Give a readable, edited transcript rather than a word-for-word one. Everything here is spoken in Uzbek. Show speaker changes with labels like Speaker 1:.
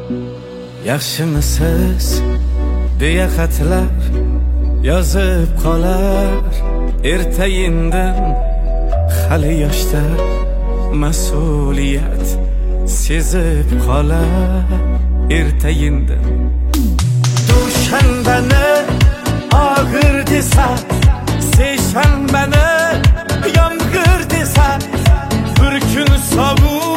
Speaker 1: yaxshimisiz deya xatlar yozib qolar ertayindan. Hali yoshda mas'uliyat sezib qolar ertayindan. Dushanbani og'ir desa, seshanbani yomg'ir desa, bir kun sovuq